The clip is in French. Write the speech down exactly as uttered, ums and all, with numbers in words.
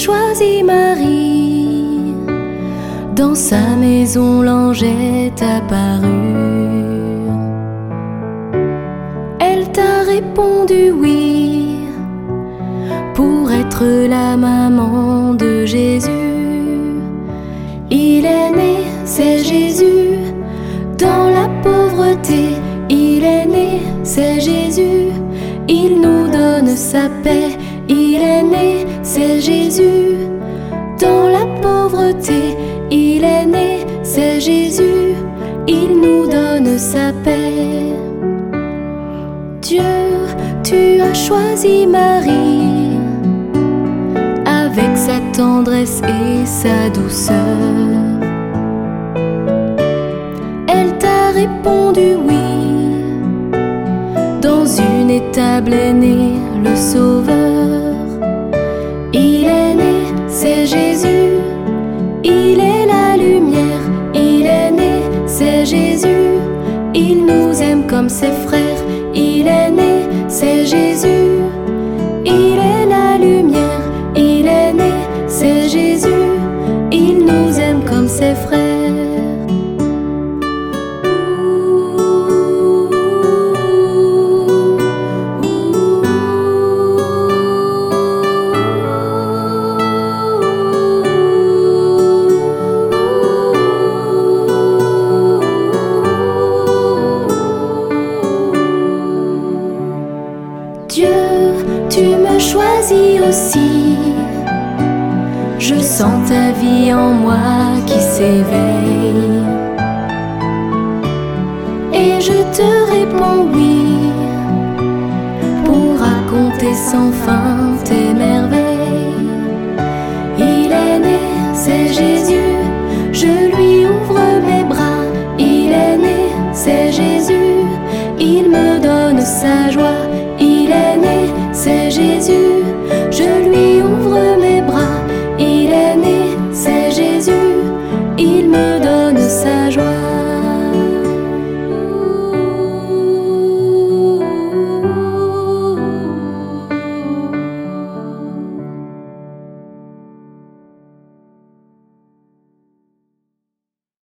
choisi Marie, dans sa maison l'ange est apparu. Elle t'a répondu oui, pour être la maman de Jésus. Il est né, c'est Jésus, dans la pauvreté. Il est né, c'est Jésus, il nous donne sa paix. Il est né, c'est Jésus, dans la pauvreté. Il est né, c'est Jésus, il nous donne sa paix. Dieu, tu as choisi Marie, avec sa tendresse et sa douceur. Elle t'a répondu oui, dans une étable est né le Sauveur. Il est né, c'est Jésus, il est la lumière. Il est né, c'est Jésus, il nous aime comme ses frères. Il est né, c'est Jésus, il est la lumière. Il est né, c'est Jésus, il nous aime comme ses frères. Dieu, tu me choisis aussi. Je sens ta vie en moi qui s'éveille. Et je te réponds oui, pour raconter sans fin